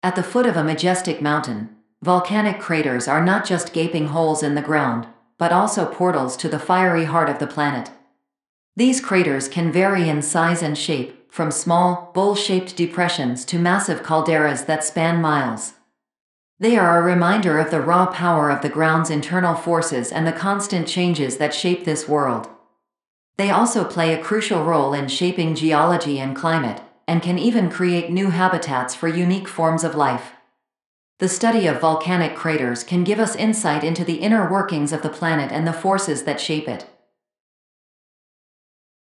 At the foot of a majestic mountain, volcanic craters are not just gaping holes in the ground, but also portals to the fiery heart of the planet. These craters can vary in size and shape, from small, bowl-shaped depressions to massive calderas that span miles. They are a reminder of the raw power of the ground's internal forces and the constant changes that shape this world. They also play a crucial role in shaping geology and climate, and can even create new habitats for unique forms of life. The study of volcanic craters can give us insight into the inner workings of the planet and the forces that shape it.